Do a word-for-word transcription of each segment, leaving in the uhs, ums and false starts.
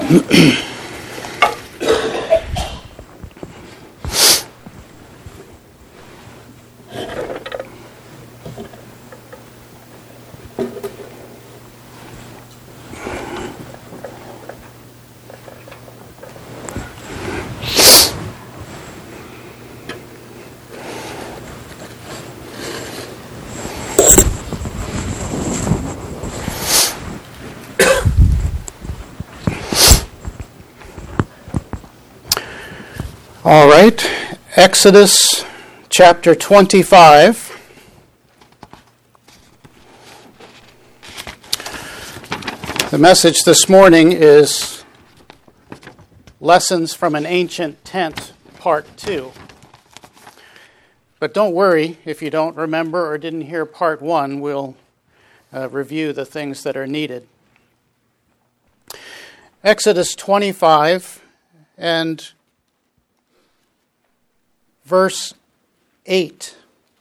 All right, Exodus chapter twenty-five. The message this morning is Lessons from an Ancient Tent, Part two. But don't worry if you don't remember or didn't hear Part one. We'll uh, review the things that are needed. Exodus twenty-five and verse eight.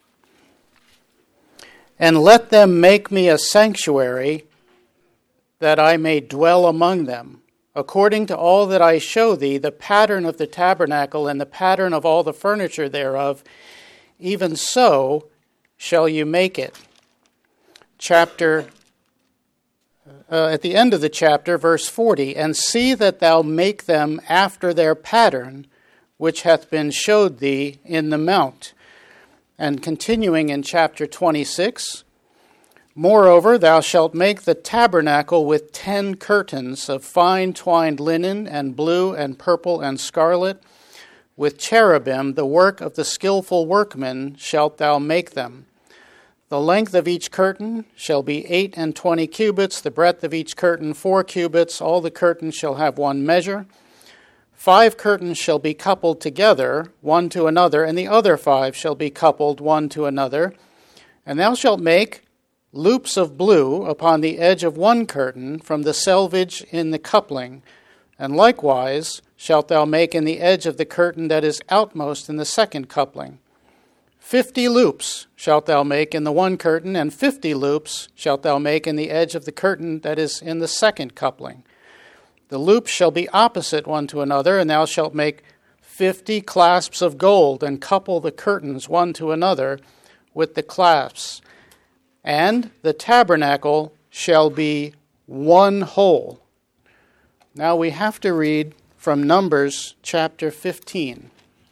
And let them make me a sanctuary, that I may dwell among them, according to all that I show thee, the pattern of the tabernacle and the pattern of all the furniture thereof, even so shall you make it. Chapter, uh, at the end of the chapter, verse forty, and see that thou make them after their pattern, which hath been showed thee in the mount. And continuing in chapter twenty-six, moreover, thou shalt make the tabernacle with ten curtains of fine twined linen, and blue, and purple, and scarlet, with cherubim, the work of the skillful workman shalt thou make them. The length of each curtain shall be eight and twenty cubits, the breadth of each curtain four cubits, all the curtains shall have one measure. Five curtains shall be coupled together, one to another, and the other five shall be coupled one to another. And thou shalt make loops of blue upon the edge of one curtain from the selvage in the coupling. And likewise shalt thou make in the edge of the curtain that is outmost in the second coupling. Fifty loops shalt thou make in the one curtain, and fifty loops shalt thou make in the edge of the curtain that is in the second coupling. The loops shall be opposite one to another, and thou shalt make fifty clasps of gold, and couple the curtains one to another with the clasps. And the tabernacle shall be one whole. Now we have to read from Numbers chapter fifteen.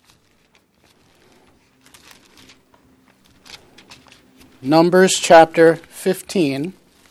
Numbers chapter fifteen.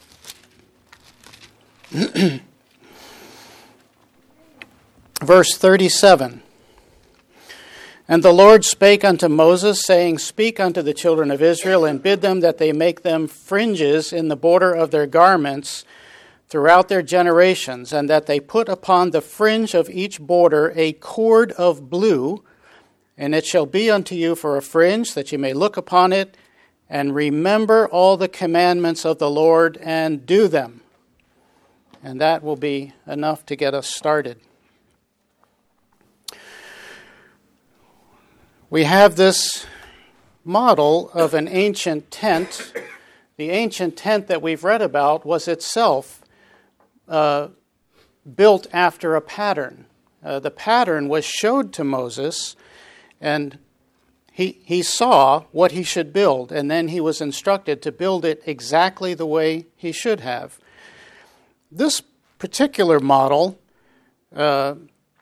Verse thirty-seven. And the Lord spake unto Moses, saying, Speak unto the children of Israel, and bid them that they make them fringes in the border of their garments throughout their generations, and that they put upon the fringe of each border a cord of blue, and it shall be unto you for a fringe, that ye may look upon it, and remember all the commandments of the Lord, and do them. And that will be enough to get us started. We have this model of an ancient tent. The ancient tent that we've read about was itself uh, built after a pattern. Uh, the pattern was showed to Moses, and he, he saw what he should build, and then he was instructed to build it exactly the way he should have. This particular model uh,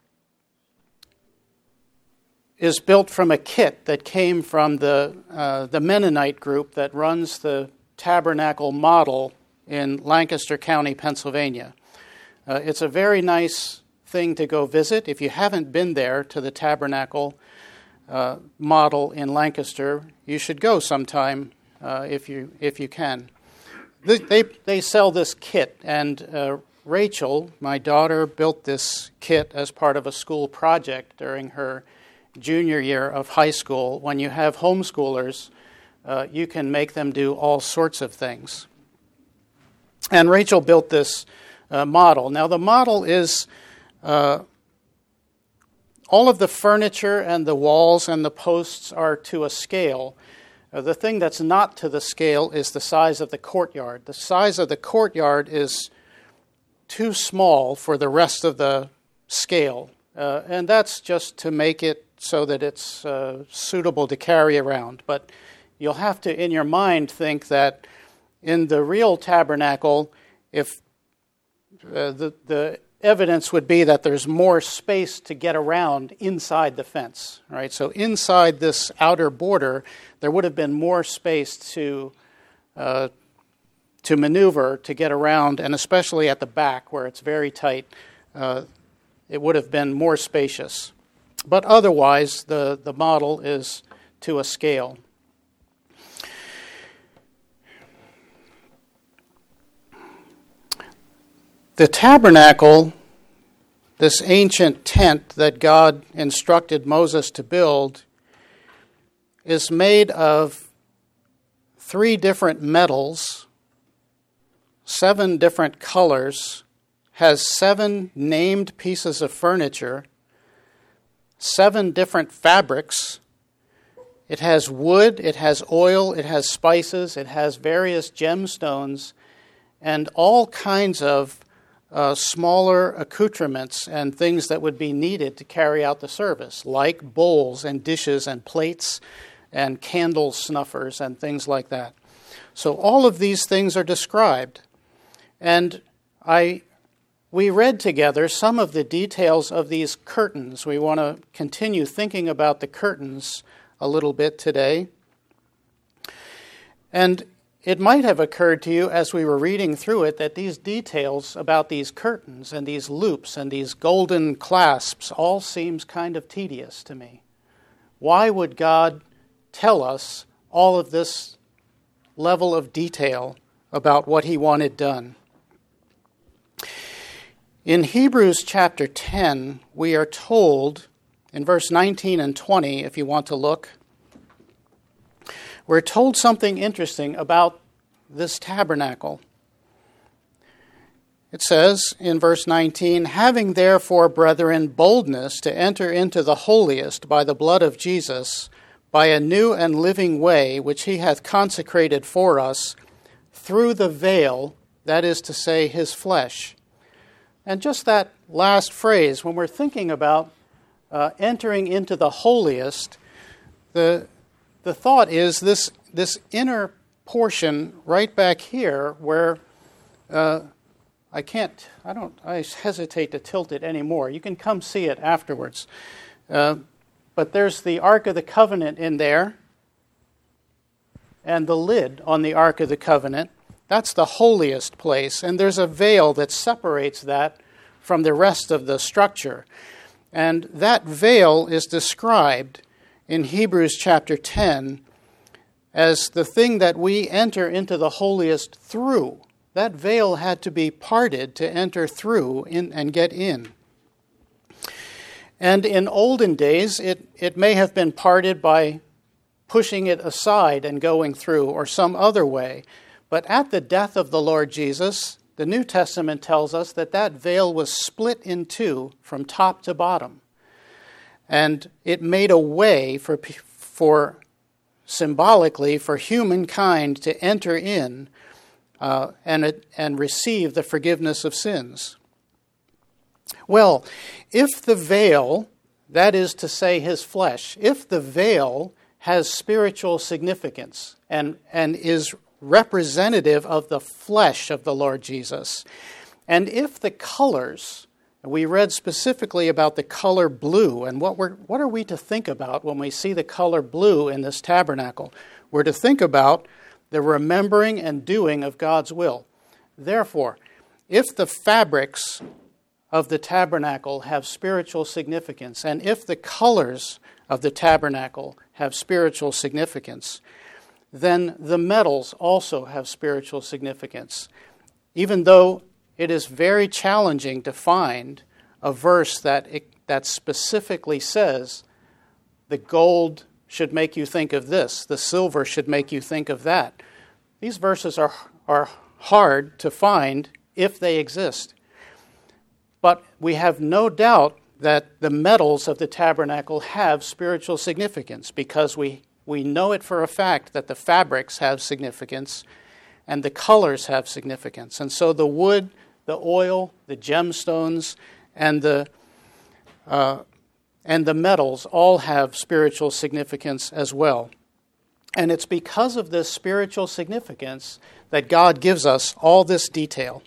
is built from a kit that came from the uh, the Mennonite group that runs the tabernacle model in Lancaster County, Pennsylvania. Uh, it's a very nice thing to go visit. If you haven't been there to the tabernacle uh, model in Lancaster, you should go sometime uh, if you if you can. They they, they sell this kit, and uh, Rachel, my daughter, built this kit as part of a school project during her junior year of high school. When you have homeschoolers, uh, you can make them do all sorts of things. And Rachel built this uh, model. Now the model is uh, all of the furniture and the walls and the posts are to a scale. Uh, the thing that's not to the scale is the size of the courtyard. The size of the courtyard is too small for the rest of the scale. Uh, and that's just to make it so that it's uh, suitable to carry around. But you'll have to, in your mind, think that in the real tabernacle, if uh, the, the evidence would be that there's more space to get around inside the fence, right? So inside this outer border, there would have been more space to uh, to maneuver, to get around, and especially at the back where it's very tight, uh, it would have been more spacious. But otherwise, the, the model is to a scale. The tabernacle, this ancient tent that God instructed Moses to build, is made of three different metals, seven different colors, has seven named pieces of furniture, seven different fabrics. It has wood, it has oil, it has spices, it has various gemstones, and all kinds of uh, smaller accoutrements and things that would be needed to carry out the service, like bowls and dishes and plates and candle snuffers and things like that. So all of these things are described. And I, we read together some of the details of these curtains. We want to continue thinking about the curtains a little bit today. And it might have occurred to you as we were reading through it that these details about these curtains and these loops and these golden clasps all seems kind of tedious to me. Why would God tell us all of this level of detail about what he wanted done? In Hebrews chapter ten, we are told, in verse nineteen and twenty, if you want to look, we're told something interesting about this tabernacle. It says in verse nineteen, "Having therefore, brethren, boldness to enter into the holiest by the blood of Jesus, by a new and living way, which he hath consecrated for us, through the veil, that is to say, his flesh." And just that last phrase, when we're thinking about uh, entering into the holiest, the the thought is this this inner portion right back here where uh, I can't, I don't, I hesitate to tilt it anymore. You can come see it afterwards. Uh, but there's the Ark of the Covenant in there, and the lid on the Ark of the Covenant. That's the holiest place, and there's a veil that separates that from the rest of the structure. And that veil is described in Hebrews chapter ten as the thing that we enter into the holiest through. That veil had to be parted to enter through in, and get in. And in olden days, it, it may have been parted by pushing it aside and going through, or some other way. But at the death of the Lord Jesus, the New Testament tells us that that veil was split in two from top to bottom. And it made a way for, for symbolically, for humankind to enter in uh, and, and receive the forgiveness of sins. Well, if the veil, that is to say his flesh, if the veil has spiritual significance and, and is representative of the flesh of the Lord Jesus, and if the colors, we read specifically about the color blue, and what we're what are we to think about when we see the color blue in this tabernacle? We're to think about the remembering and doing of God's will. Therefore, if the fabrics of the tabernacle have spiritual significance, and if the colors of the tabernacle have spiritual significance, then the metals also have spiritual significance. Even though it is very challenging to find a verse that it, that specifically says the gold should make you think of this, the silver should make you think of that. These verses are, are hard to find if they exist. But we have no doubt that the metals of the tabernacle have spiritual significance, because we We know it for a fact that the fabrics have significance and the colors have significance. And so the wood, the oil, the gemstones, and the uh, and the metals all have spiritual significance as well. And it's because of this spiritual significance that God gives us all this detail.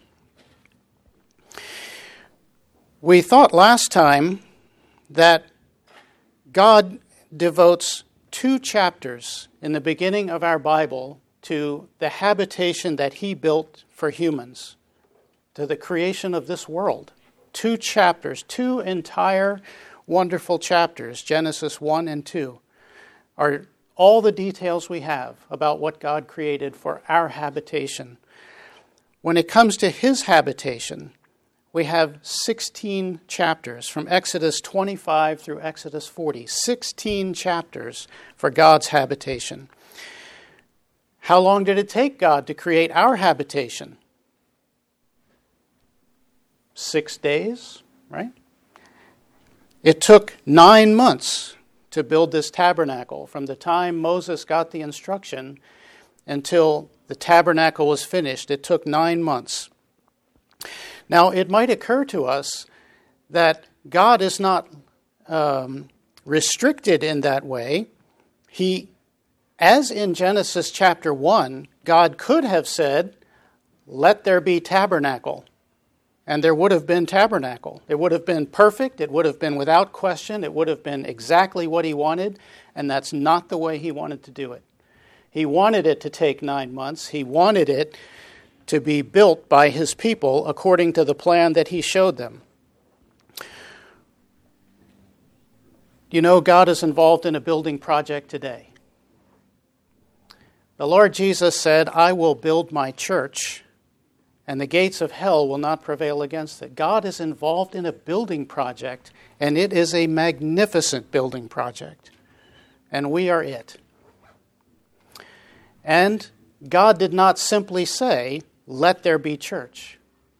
We thought last time that God devotes two chapters in the beginning of our Bible to the habitation that He built for humans, to the creation of this world. Two chapters, two entire wonderful chapters, Genesis one and two, are all the details we have about what God created for our habitation. When it comes to His habitation, we have sixteen chapters from Exodus twenty-five through Exodus forty. sixteen chapters for God's habitation. How long did it take God to create our habitation? Six days, right? It took nine months to build this tabernacle, from the time Moses got the instruction until the tabernacle was finished. It took nine months. Now, it might occur to us that God is not um, restricted in that way. He, as in Genesis chapter one, God could have said, "Let there be tabernacle." And there would have been tabernacle. It would have been perfect. It would have been without question. It would have been exactly what He wanted. And that's not the way He wanted to do it. He wanted it to take nine months. He wanted it to be built by His people according to the plan that He showed them. You know, God is involved in a building project today. The Lord Jesus said, "I will build my church, and the gates of hell will not prevail against it." God is involved in a building project, and it is a magnificent building project. And we are it. And God did not simply say, "Let there be church."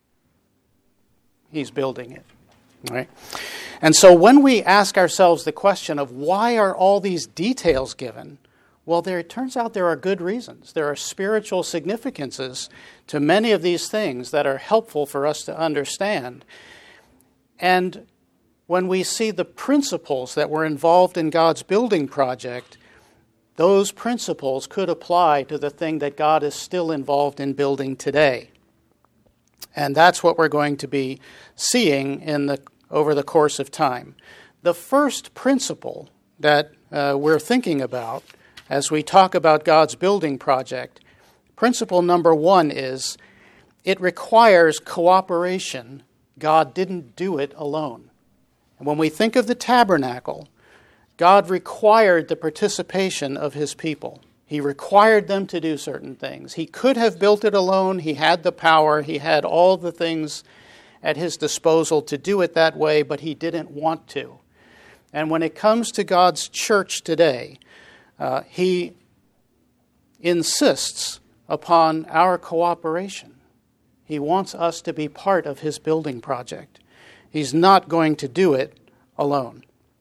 He's building it. Right? And so when we ask ourselves the question of why are all these details given, well, there, it turns out there are good reasons. There are spiritual significances to many of these things that are helpful for us to understand. And when we see the principles that were involved in God's building project, those principles could apply to the thing that God is still involved in building today. And that's what we're going to be seeing in the over the course of time. The first principle that uh, we're thinking about as we talk about God's building project, principle number one is it requires cooperation. God didn't do it alone. And when we think of the tabernacle, God required the participation of His people. He required them to do certain things. He could have built it alone. He had the power. He had all the things at His disposal to do it that way, but He didn't want to. And when it comes to God's church today, Uh, he insists upon our cooperation. He wants us to be part of His building project. He's not going to do it alone.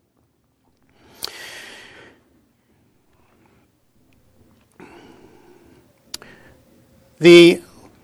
The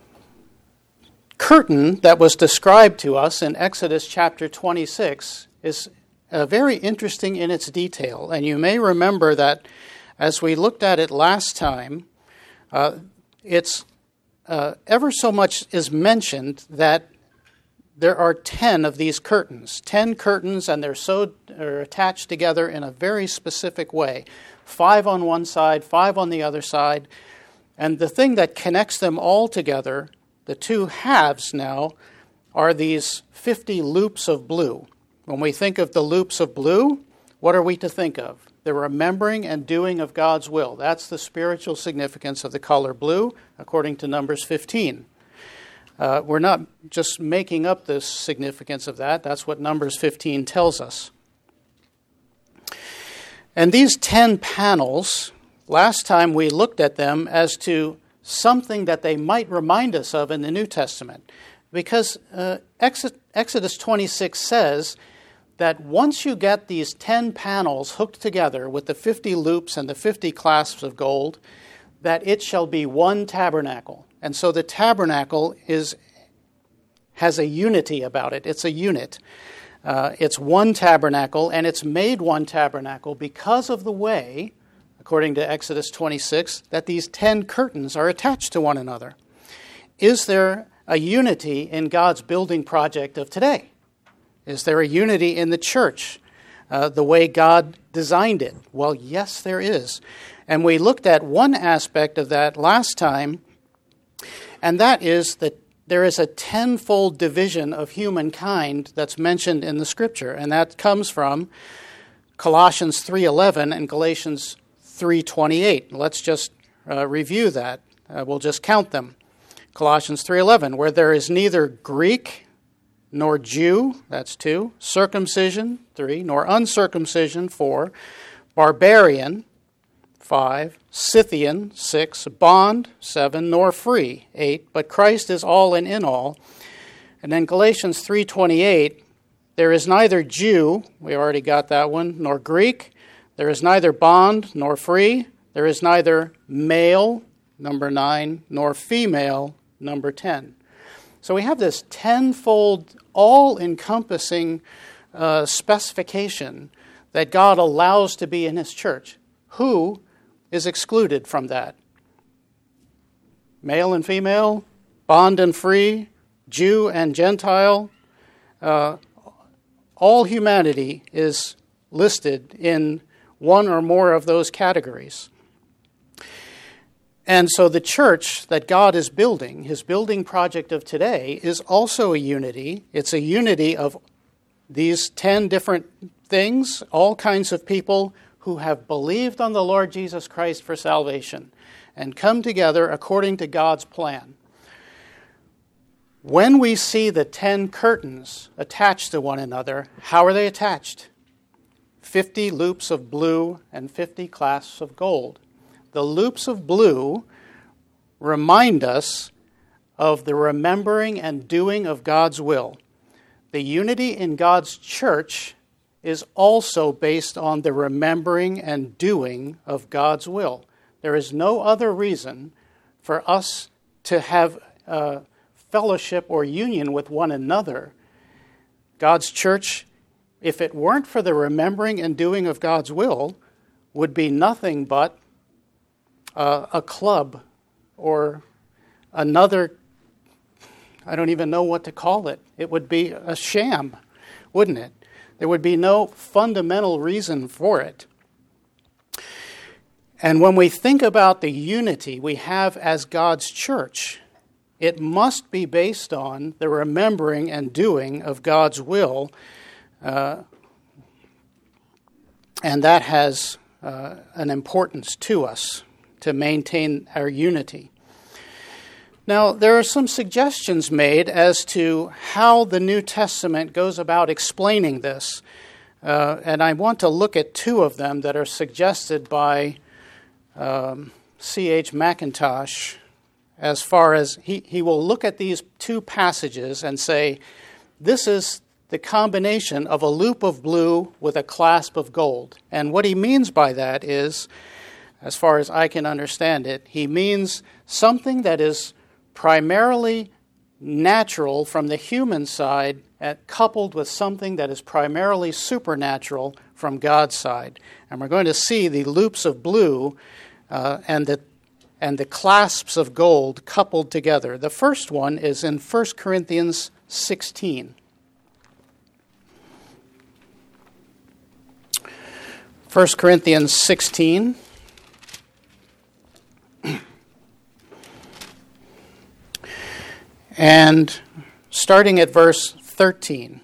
curtain that was described to us in Exodus chapter twenty-six is uh, very interesting in its detail. And you may remember that as we looked at it last time, uh, it's uh, ever so much is mentioned that there are ten of these curtains. Ten curtains, and they're so are attached together in a very specific way. Five on one side, five on the other side. And the thing that connects them all together, the two halves now, are these fifty loops of blue. When we think of the loops of blue, what are we to think of? The remembering and doing of God's will. That's the spiritual significance of the color blue, according to Numbers fifteen. Uh, we're not just making up the significance of that. That's what Numbers fifteen tells us. And these ten panels, last time we looked at them as to something that they might remind us of in the New Testament. Because uh, Exodus twenty-six says that once you get these ten panels hooked together with the fifty loops and the fifty clasps of gold, that it shall be one tabernacle. And so the tabernacle is has a unity about it. It's a unit. Uh, it's one tabernacle, and it's made one tabernacle because of the way, according to Exodus twenty-six, that these ten curtains are attached to one another. Is there a unity in God's building project of today? Is there a unity in the church, uh, the way God designed it? Well, yes, there is. And we looked at one aspect of that last time, and that is that there is a tenfold division of humankind that's mentioned in the Scripture, and that comes from Colossians three eleven and Galatians three twenty-eight. Let's just uh, review that. Uh, we'll just count them. Colossians three eleven, where there is neither Greek nor Jew, that's two, circumcision, three, nor uncircumcision, four, barbarian, five, Scythian, six, bond, seven, nor free, eight, but Christ is all and in all. And then Galatians three twenty-eight, there is neither Jew, we already got that one, nor Greek, there is neither bond nor free, there is neither male, number nine, nor female, number ten. So we have this tenfold, all-encompassing uh, specification that God allows to be in His church. Who is excluded from that? Male and female, bond and free, Jew and Gentile. Uh, all humanity is listed in one or more of those categories. And so the church that God is building, His building project of today, is also a unity. It's a unity of these ten different things, all kinds of people who have believed on the Lord Jesus Christ for salvation and come together according to God's plan. When we see the ten curtains attached to one another, how are they attached? Fifty loops of blue and fifty clasps of gold. The loops of blue remind us of the remembering and doing of God's will. The unity in God's church is also based on the remembering and doing of God's will. There is no other reason for us to have uh, fellowship or union with one another. God's church, if it weren't for the remembering and doing of God's will, would be nothing but uh, a club or another, I don't even know what to call it. It would be a sham, wouldn't it? There would be no fundamental reason for it. And when we think about the unity we have as God's church, it must be based on the remembering and doing of God's will. Uh, and that has uh, an importance to us to maintain our unity. Now, there are some suggestions made as to how the New Testament goes about explaining this. Uh, and I want to look at two of them that are suggested by um, C H Mackintosh, as far as he, he will look at these two passages and say, this is the combination of a loop of blue with a clasp of gold. And what he means by that is, as far as I can understand it, he means something that is primarily natural from the human side, at, coupled with something that is primarily supernatural from God's side. And we're going to see the loops of blue uh, and the and the clasps of gold coupled together. The first one is in First Corinthians sixteen. First Corinthians sixteen. And starting at verse thirteen.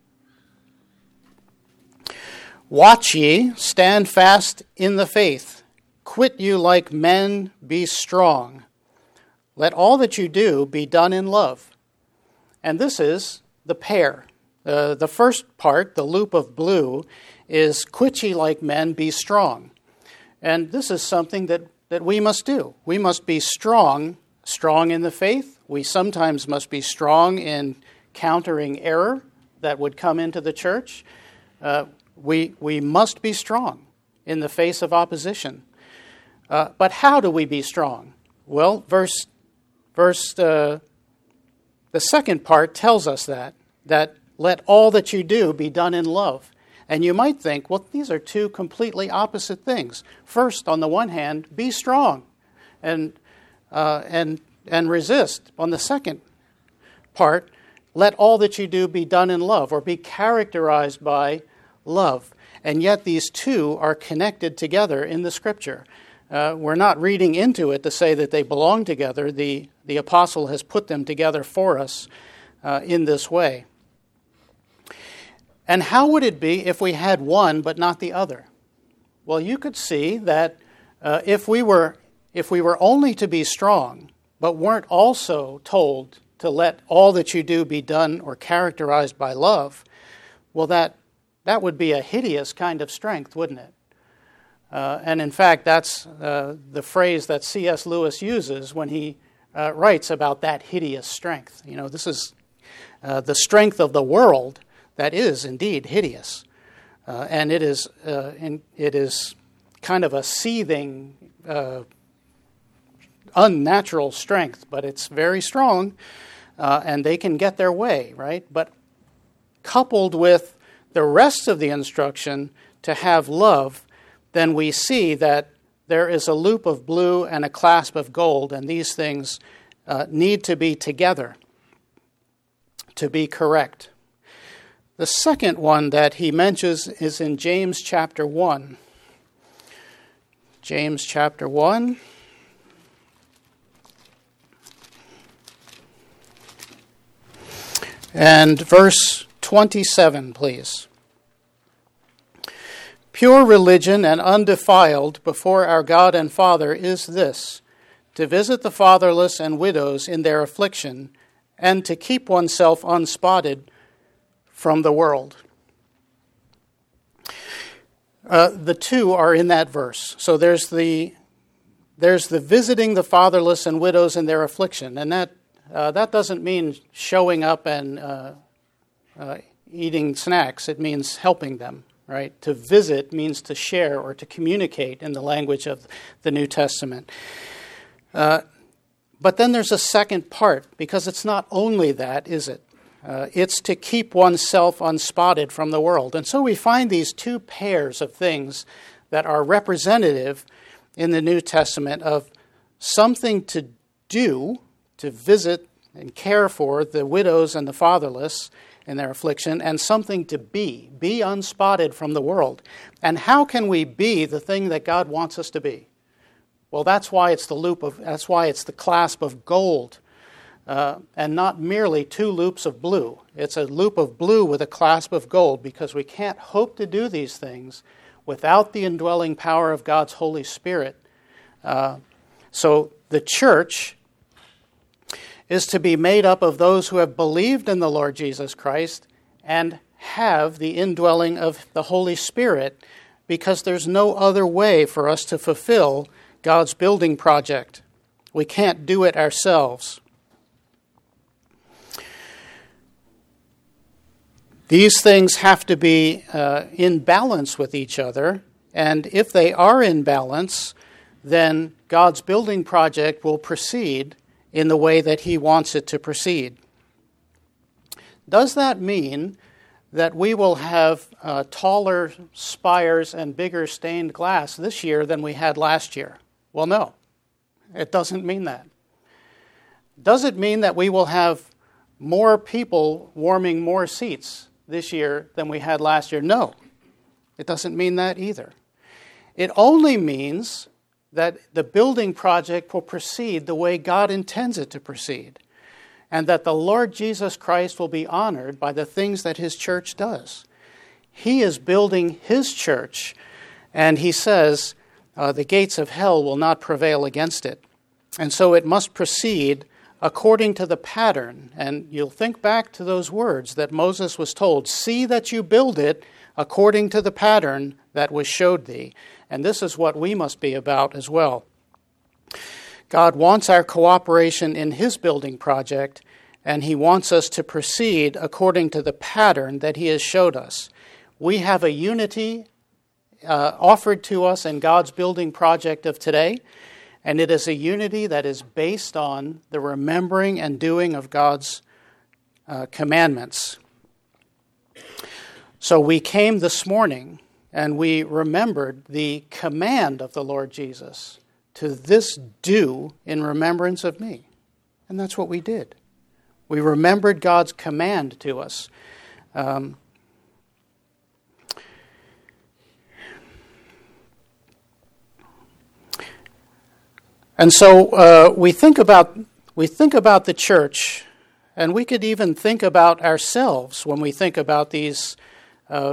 Watch ye, stand fast in the faith. Quit you like men, be strong. Let all that you do be done in love. And this is the pair. Uh, the first part, the loop of blue, is quit ye like men, be strong. And this is something that, that we must do. We must be strong, strong in the faith. We sometimes must be strong in countering error that would come into the church. Uh, we, we must be strong in the face of opposition. Uh, but how do we be strong? Well, verse verse uh, The second part tells us that, that let all that you do be done in love. And you might think, well, these are two completely opposite things. First, on the one hand, be strong and uh, and and resist. On the second part, let all that you do be done in love, or be characterized by love. And yet these two are connected together in the Scripture. Uh, we're not reading into it to say that they belong together. The, the apostle has put them together for us uh, in this way. And how would it be if we had one but not the other? Well, you could see that uh, if we were if we were only to be strong, but weren't also told to let all that you do be done or characterized by love, well, that that would be a hideous kind of strength, wouldn't it? Uh, and in fact, that's uh, the phrase that C S Lewis uses when he uh, writes about that hideous strength. You know, this is uh, the strength of the world that is indeed hideous. Uh, and it is uh, in, it is kind of a seething, uh, unnatural strength, but it's very strong, uh, and they can get their way, right? But coupled with the rest of the instruction to have love, then we see that there is a loop of blue and a clasp of gold, and these things uh, need to be together to be correct. The second one that he mentions is in James chapter one. James chapter one. And verse twenty-seven, please. Pure religion and undefiled before our God and Father is this, to visit the fatherless and widows in their affliction, and to keep oneself unspotted from the world. Uh, the two are in that verse. So there's the there's the visiting the fatherless and widows in their affliction, and that uh, that doesn't mean showing up and uh, uh, eating snacks. It means helping them, right? To visit means to share or to communicate in the language of the New Testament. Uh, but then there's a second part, because it's not only that, is it? Uh, it's to keep oneself unspotted from the world. And so we find these two pairs of things that are representative in the New Testament of something to do, to visit and care for the widows and the fatherless in their affliction, and something to be, be unspotted from the world. And how can we be the thing that God wants us to be? Well, that's why it's the loop of, that's why it's the clasp of gold. Uh, and not merely two loops of blue. It's a loop of blue with a clasp of gold, because we can't hope to do these things without the indwelling power of God's Holy Spirit. Uh, so the church is to be made up of those who have believed in the Lord Jesus Christ and have the indwelling of the Holy Spirit, because there's no other way for us to fulfill God's building project. We can't do it ourselves. These things have to be uh, in balance with each other, and if they are in balance, then God's building project will proceed in the way that He wants it to proceed. Does that mean that we will have uh, taller spires and bigger stained glass this year than we had last year? Well, no, it doesn't mean that. Does it mean that we will have more people warming more seats this year than we had last year? No, it doesn't mean that either. It only means that the building project will proceed the way God intends it to proceed, and that the Lord Jesus Christ will be honored by the things that His church does. He is building His church, and He says uh, the gates of hell will not prevail against it. And so it must proceed according to the pattern. And you'll think back to those words that Moses was told, see that you build it according to the pattern that was showed thee. And this is what we must be about as well. God wants our cooperation in His building project, and He wants us to proceed according to the pattern that He has showed us. We have a unity uh, offered to us in God's building project of today, and it is a unity that is based on the remembering and doing of God's uh, commandments. So we came this morning and we remembered the command of the Lord Jesus to this do in remembrance of me. And that's what we did. We remembered God's command to us. Um, and so uh, we think about we think about the church, and we could even think about ourselves when we think about these uh,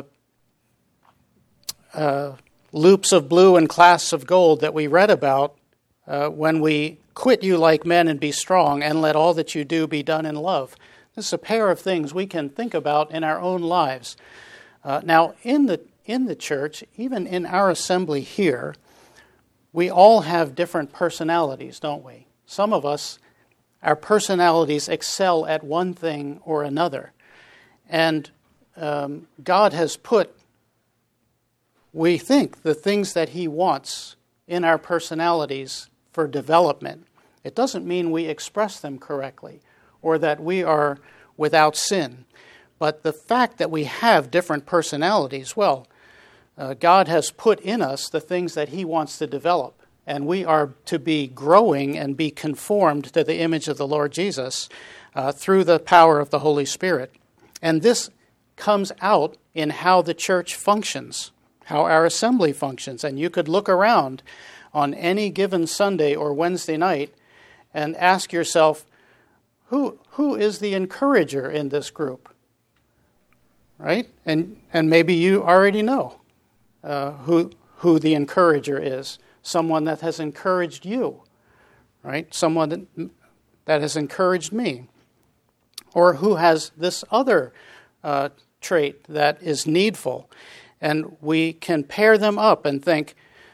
uh, loops of blue and clasps of gold that we read about uh, when we quit you like men and be strong, and let all that you do be done in love. This is a pair of things we can think about in our own lives. Uh, now, in the in the church, even in our assembly here, we all have different personalities, don't we? Some of us, our personalities excel at one thing or another. And um, God has put, we think, the things that He wants in our personalities for development. It doesn't mean we express them correctly or that we are without sin. But the fact that we have different personalities, well, uh, God has put in us the things that He wants to develop. And we are to be growing and be conformed to the image of the Lord Jesus uh, through the power of the Holy Spirit. And this comes out in how the church functions, how our assembly functions. And you could look around on any given Sunday or Wednesday night and ask yourself, who who is the encourager in this group? Right? And and maybe you already know uh, who who the encourager is. Someone that has encouraged you, right? Someone that, that has encouraged me. Or who has this other uh, trait that is needful. And we can pair them up and think,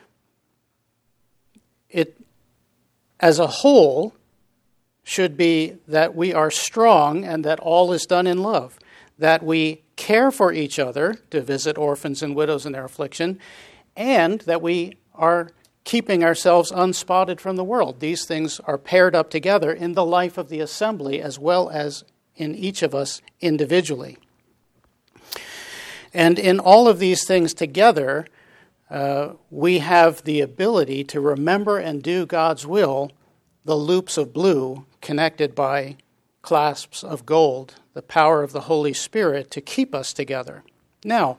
it as a whole should be that we are strong and that all is done in love. That we care for each other to visit orphans and widows in their affliction, and that we are keeping ourselves unspotted from the world. These things are paired up together in the life of the assembly as well as in each of us individually. And in all of these things together, uh, we have the ability to remember and do God's will, the loops of blue connected by clasps of gold, the power of the Holy Spirit to keep us together. Now,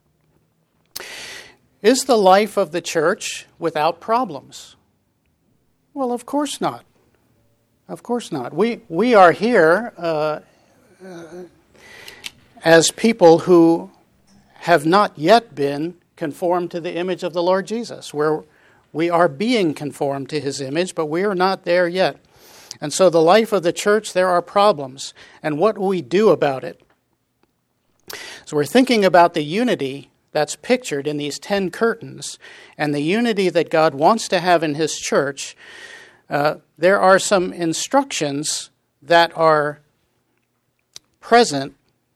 is the life of the church without problems? Well, of course not. Of course not. We we are here uh, uh, as people who have not yet been conformed to the image of the Lord Jesus. Where we are being conformed to His image, but we are not there yet. And so the life of the church, there are problems. And what do we do about it? So we're thinking about the unity that's pictured in these ten curtains, and the unity that God wants to have in His church. Uh, there are some instructions that are present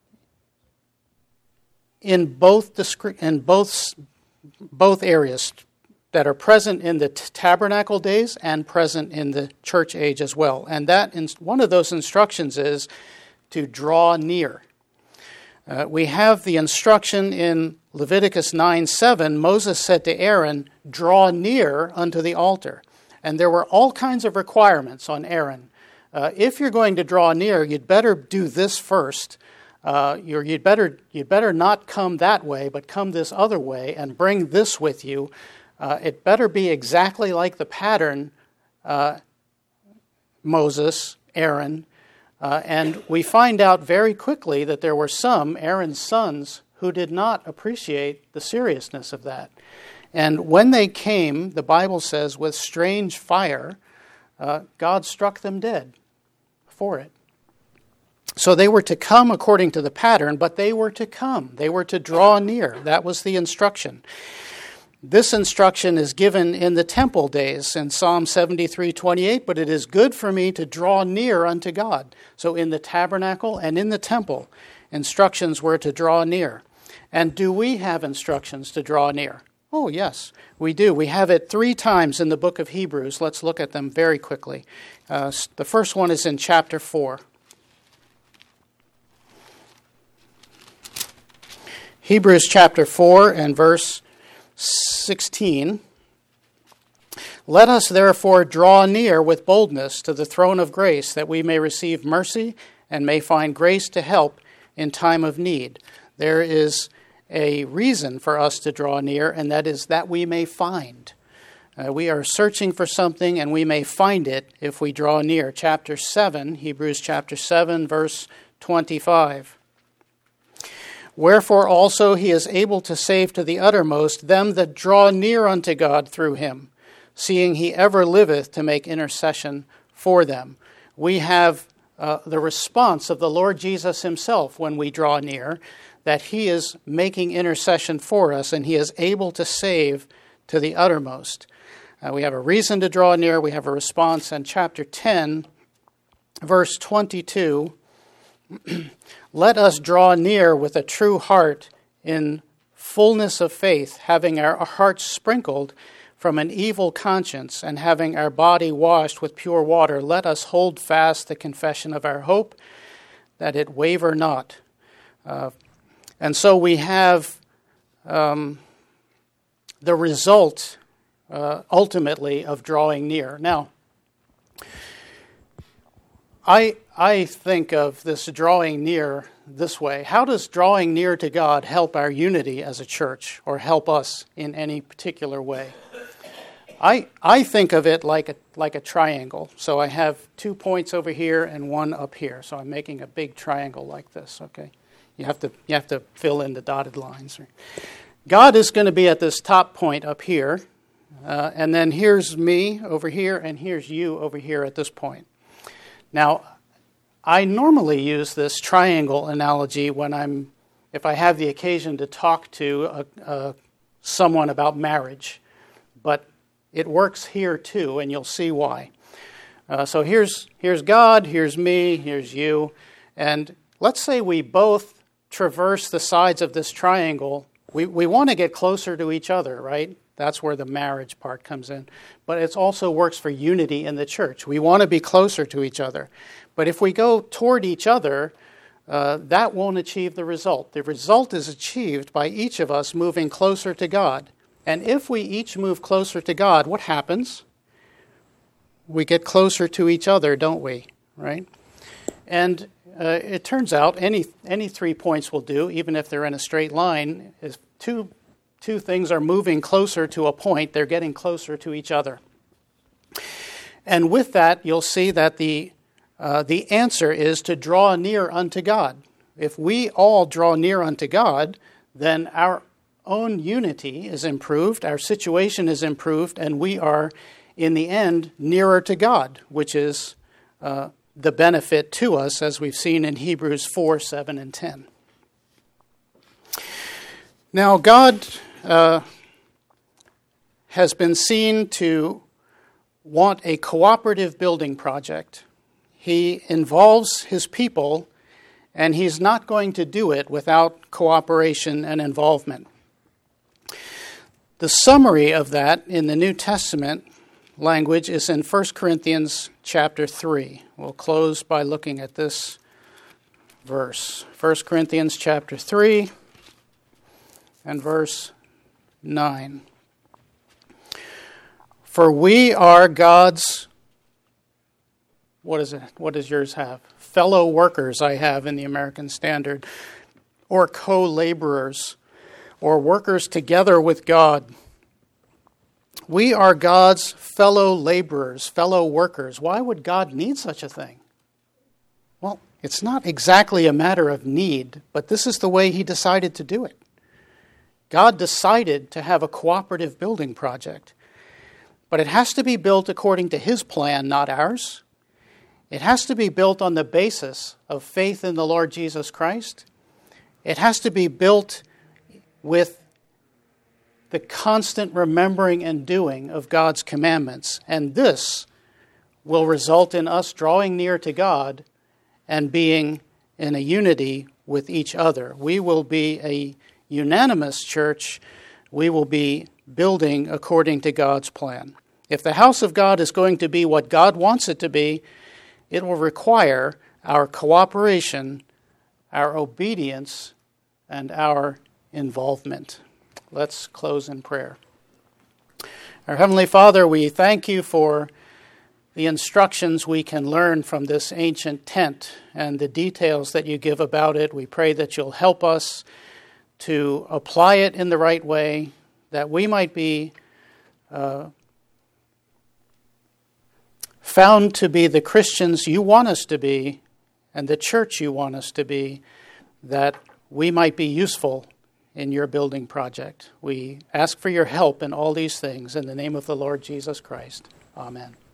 in both the, in both both areas, that are present in the t- tabernacle days and present in the church age as well. And that in, one of those instructions is to draw near. Uh, we have the instruction in Leviticus nine seven. Moses said to Aaron, draw near unto the altar. And there were all kinds of requirements on Aaron. Uh, if you're going to draw near, you'd better do this first. Uh, you're, you'd better you'd better not come that way, but come this other way and bring this with you. Uh, it better be exactly like the pattern, uh, Moses, Aaron. Uh, and we find out very quickly that there were some, Aaron's sons, who did not appreciate the seriousness of that. And when they came, the Bible says, with strange fire, uh, God struck them dead for it. So they were to come according to the pattern, but they were to come. They were to draw near. That was the instruction. This instruction is given in the temple days in Psalm seventy-three twenty-eight, but it is good for me to draw near unto God. So in the tabernacle and in the temple, instructions were to draw near. And do we have instructions to draw near? Oh, yes, we do. We have it three times in the book of Hebrews. Let's look at them very quickly. Uh, the first one is in chapter four. Hebrews chapter four and verse sixteen. Let us therefore draw near with boldness to the throne of grace, that we may receive mercy and may find grace to help in time of need. There is a reason for us to draw near, and that is that we may find. Uh, we are searching for something, and we may find it if we draw near. Chapter seven, Hebrews chapter seven, verse twenty-five. Wherefore also he is able to save to the uttermost them that draw near unto God through him, seeing he ever liveth to make intercession for them. We have uh, the response of the Lord Jesus himself when we draw near, that he is making intercession for us, and he is able to save to the uttermost. Uh, we have a reason to draw near, we have a response. And chapter ten, verse twenty-two, let us draw near with a true heart in fullness of faith, having our hearts sprinkled from an evil conscience, and having our body washed with pure water. Let us hold fast the confession of our hope, that it waver not. Uh, and so we have um, the result, uh, ultimately, of drawing near. Now, I I think of this drawing near this way. How does drawing near to God help our unity as a church, or help us in any particular way? I I think of it like a like a triangle. So I have two points over here and one up here. So I'm making a big triangle like this. Okay, you have to you have to fill in the dotted lines. God is going to be at this top point up here, uh, and then here's me over here, and here's you over here at this point. Now, I normally use this triangle analogy when I'm if I have the occasion to talk to a, a, someone about marriage, but it works here too, and you'll see why. Uh, so here's here's God, here's me, here's you, and let's say we both traverse the sides of this triangle. We we want to get closer to each other, right? That's where the marriage part comes in. But it also works for unity in the church. We want to be closer to each other. But if we go toward each other, uh, that won't achieve the result. The result is achieved by each of us moving closer to God. And if we each move closer to God, what happens? We get closer to each other, don't we? Right? And uh, it turns out any any three points will do, even if they're in a straight line. If two two things are moving closer to a point, they're getting closer to each other. And with that, you'll see that the uh, the answer is to draw near unto God. If we all draw near unto God, then our own unity is improved, our situation is improved, and we are, in the end, nearer to God, which is uh, the benefit to us, as we've seen in Hebrews four, seven, and ten. Now, God uh, has been seen to want a cooperative building project. He involves his people, and he's not going to do it without cooperation and involvement. The summary of that in the New Testament language is in First Corinthians chapter three. We'll close by looking at this verse. First Corinthians chapter three and verse nine. For we are God's, what is it? What does yours have? Fellow workers, I have in the American Standard, or co-laborers, or workers together with God. We are God's fellow laborers, fellow workers. Why would God need such a thing? Well, it's not exactly a matter of need, but this is the way he decided to do it. God decided to have a cooperative building project, but it has to be built according to his plan, not ours. It has to be built on the basis of faith in the Lord Jesus Christ. It has to be built with the constant remembering and doing of God's commandments. And this will result in us drawing near to God and being in a unity with each other. We will be a unanimous church. We will be building according to God's plan. If the house of God is going to be what God wants it to be, it will require our cooperation, our obedience, and our involvement. Let's close in prayer. Our Heavenly Father, we thank you for the instructions we can learn from this ancient tent and the details that you give about it. We pray that you'll help us to apply it in the right way, that we might be uh, found to be the Christians you want us to be and the church you want us to be, that we might be useful in your building project. We ask for your help in all these things in the name of the Lord Jesus Christ. Amen.